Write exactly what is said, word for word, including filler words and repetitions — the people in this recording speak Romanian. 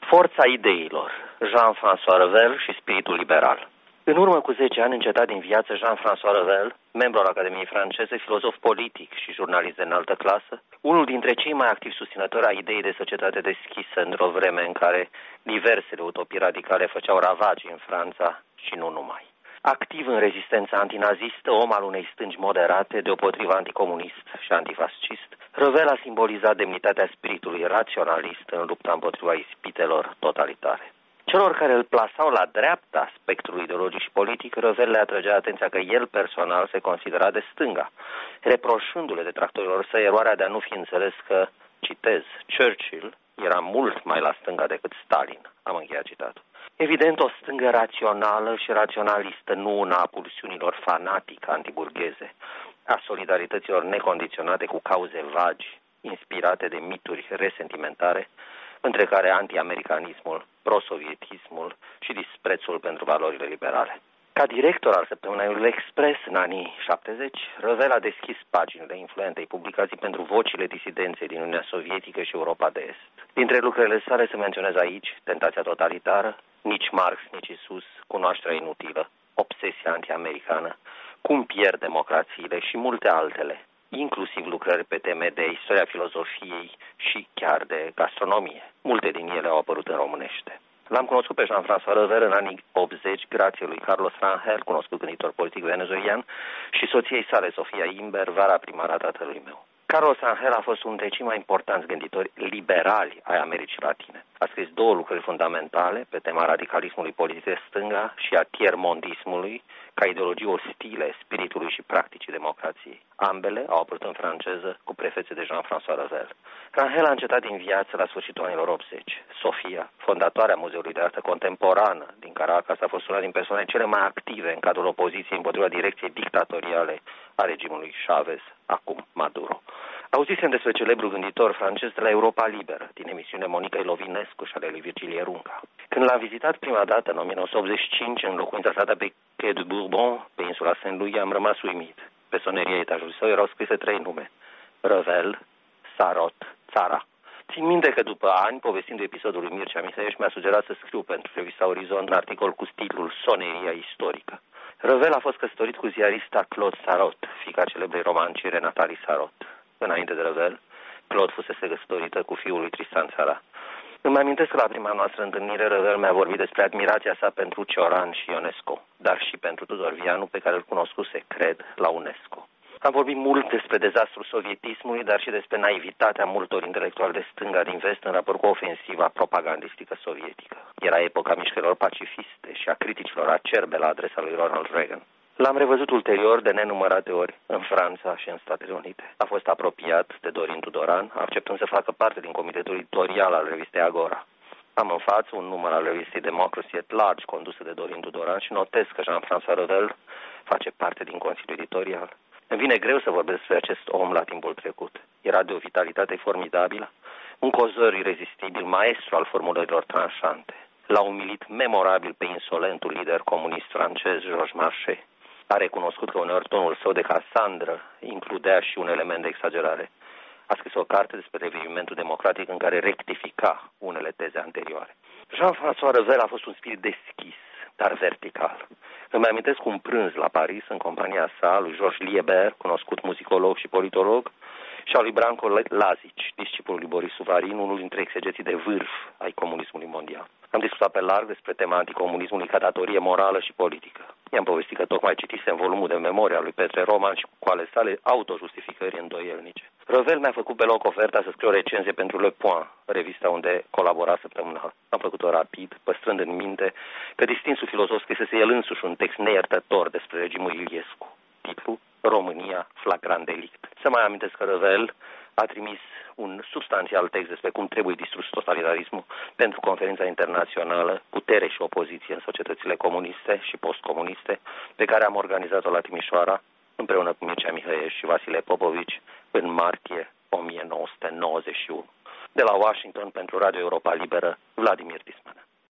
Forța ideilor, Jean-François Revel și spiritul liberal. În urmă cu zece ani încetat din viață Jean-François Revel, membru al Academiei franceze, filozof politic și jurnalist de înaltă clasă, unul dintre cei mai activi susținători a ideii de societate deschisă într-o vreme în care diversele utopii radicale făceau ravagii în Franța și nu numai. Activ în rezistența antinazistă, om al unei stângi moderate, deopotrivă anticomunist și antifascist, Revel a simbolizat demnitatea spiritului raționalist în lupta împotriva ispitelor totalitare. Celor care îl plasau la dreapta spectrului ideologic și politic, Revel le atrăgea atenția că el personal se considera de stânga, reproșându-le detractorilor săi eroarea de a nu fi înțeles că, citez, Churchill era mult mai la stânga decât Stalin. Am încheiat citatul. Evident, o stângă rațională și raționalistă, nu una a pulsiunilor fanatică antiburgheze, a solidarităților necondiționate cu cauze vagi, inspirate de mituri resentimentare, între care anti-americanismul, prosovietismul și disprețul pentru valorile liberale. Ca director al săptămânului Express în anii șaptezeci, Revel a deschis paginile influentei publicații pentru vocile disidenței din Uniunea Sovietică și Europa de Est. Dintre lucrările sale se menționează aici Tentația totalitară, Nici Marx, nici Isus, Cunoașterea inutilă, Obsesia anti-americană, Cum pierd democrațiile și multe altele, inclusiv lucrări pe teme de istoria filozofiei și chiar de gastronomie. Multe din ele au apărut în românește. L-am cunoscut pe Jean-François Revel în anii optzeci, grație lui Carlos Rangel, cunoscut gânditor politic venezuelian, și soției sale, Sofia Imber, vara primară a tatălui meu. Carlos Rangel a fost unul dintre cei mai importanți gânditori liberali ai Americii Latine. A scris două lucrări fundamentale pe tema radicalismului politic de stânga și a tiermondismului, ca ideologii ostile spiritului și practicii democrației. Ambele au apărut în franceză cu prefețe de Jean-François Revel. Rangel a încetat din viață la sfârșitul anilor optzeci. Sofia, fondatoarea Muzeului de Artă Contemporană din Caracas, a fost una din persoanele cele mai active în cadrul opoziției împotriva direcției dictatoriale a regimului Chavez, acum Maduro. Auzisem despre celebrul gânditor francez de la Europa Liberă, din emisiunea Monica Ilovinescu și ale lui Virgilie Runca. Când l-am vizitat prima dată, în o mie nouă sute optzeci și cinci, în locuința sa de pe Quai de Bourbon, pe insula Saint-Louis, am rămas uimit. Pe soneria etajului său erau scrise trei nume: Revel, Sarot, Țara. Țin minte că după ani, povestind episodul lui Mircea Mihaieș, mi-a sugerat să scriu pentru revista Orizont un articol cu titlul Soneria istorică. Revel a fost căsătorit cu ziarista Claude Sarot, fiica celebrei romanciere Nathalie Sarot. Înainte de Revel, Claude fusese căsătorită cu fiul lui Tristan Țara. Îmi amintesc că la prima noastră întâlnire, Revel mi-a vorbit despre admirația sa pentru Cioran și Ionesco, dar și pentru Tudor Vianu, pe care îl cunoscuse, cred, la UNESCO. Am vorbit mult despre dezastrul sovietismului, dar și despre naivitatea multor intelectuali de stânga din vest în raport cu ofensiva propagandistică sovietică. Era epoca mișcărilor pacifiste și a criticilor acerbe la adresa lui Ronald Reagan. L-am revăzut ulterior de nenumărate ori în Franța și în Statele Unite. A fost apropiat de Dorin Tudoran, acceptând să facă parte din comitetul editorial al revistei Agora. Am în față un număr al revistei Democracy at Large, condusă de Dorin Tudoran, și notez că Jean-François Revel face parte din Consiliul Editorial. Îmi vine greu să vorbesc despre acest om la timpul trecut. Era de o vitalitate formidabilă, un cozăr irezistibil, maestru al formulărilor tranșante. L-a umilit memorabil pe insolentul lider comunist francez Georges Marchais. A recunoscut că uneori tonul său de Casandră includea și un element de exagerare. A scris o carte despre revenimentul democratic în care rectifica unele teze anterioare. Jean-François Revel a fost un spirit deschis, dar vertical. Îmi amintesc un prânz la Paris în compania sa, lui Georges Liebert, cunoscut muzicolog și politolog, și a lui Branko Lazic, discipolul lui Boris Suvarin, unul dintre exegeții de vârf ai comunismului mondial. Am discutat pe larg despre tema anticomunismului ca datorie morală și politică. I-am povestit că tocmai citisem volumul de memorie al lui Petre Roman și cu ale sale autojustificări îndoielnice. Revel mi-a făcut pe loc oferta să scriu o recenzie pentru Le Point, revista unde colabora săptămânal. Am făcut-o rapid, păstrând în minte că distinsul filozof scrisese el însuși un text neiertător despre regimul Iliescu. Titlu: România, flagrant delict. Să mai amintesc că Revel a trimis un substanțial text despre cum trebuie distrus totalitarismul pentru conferința internațională Putere și opoziție în societățile comuniste și postcomuniste, pe care am organizat-o la Timișoara împreună cu Mircea Mihaieș și Vasile Popovici în martie o mie nouă sute nouăzeci și unu. De la Washington, pentru Radio Europa Liberă, Vladimir Disman.